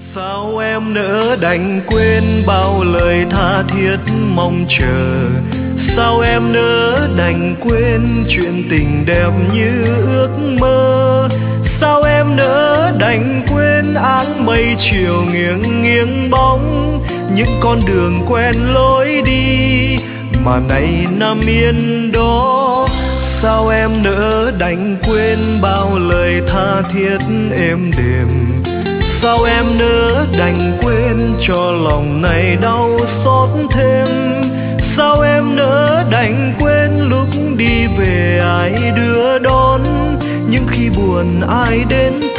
Sao em nỡ đành quên bao lời tha thiết mong chờ? Sao em nỡ đành quên chuyện tình đẹp như ước mơ? Sao em nỡ đành quên áng mây chiều nghiêng nghiêng bóng những con đường quen lối đi mà nay nằm yên đó? Sao em nỡ đành quên bao lời tha thiết êm đềm? Sao em nỡ đành quên cho lòng này đau xót thêm? Sao em nỡ đành quên lúc đi về ai đưa đón? Những khi buồn ai đến